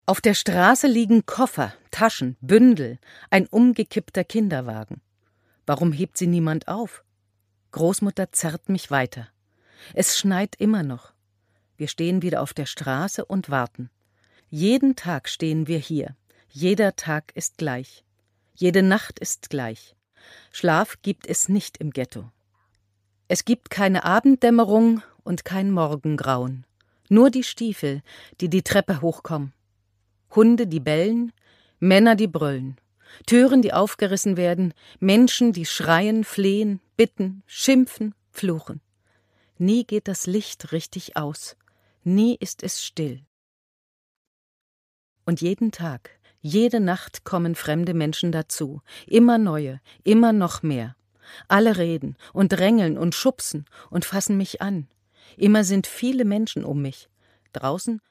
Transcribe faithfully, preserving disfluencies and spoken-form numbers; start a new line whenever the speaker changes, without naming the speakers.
Auf der Straße liegen Koffer, Taschen, Bündel, ein umgekippter Kinderwagen. Warum hebt sie niemand auf? Großmutter zerrt mich weiter. Es schneit immer noch. Wir stehen wieder auf der Straße und warten. Jeden Tag stehen wir hier. Jeder Tag ist gleich. Jede Nacht ist gleich. Schlaf gibt es nicht im Ghetto. Es gibt keine Abenddämmerung und kein Morgengrauen. Nur die Stiefel, die die Treppe hochkommen. Hunde, die bellen, Männer, die brüllen. Türen, die aufgerissen werden, Menschen, die schreien, flehen, bitten, schimpfen, fluchen. Nie geht das Licht richtig aus. Nie ist es still. Und jeden Tag, jede Nacht kommen fremde Menschen dazu. Immer neue, immer noch mehr. Alle reden und drängeln und schubsen und fassen mich an. Immer sind viele Menschen um mich. Draußen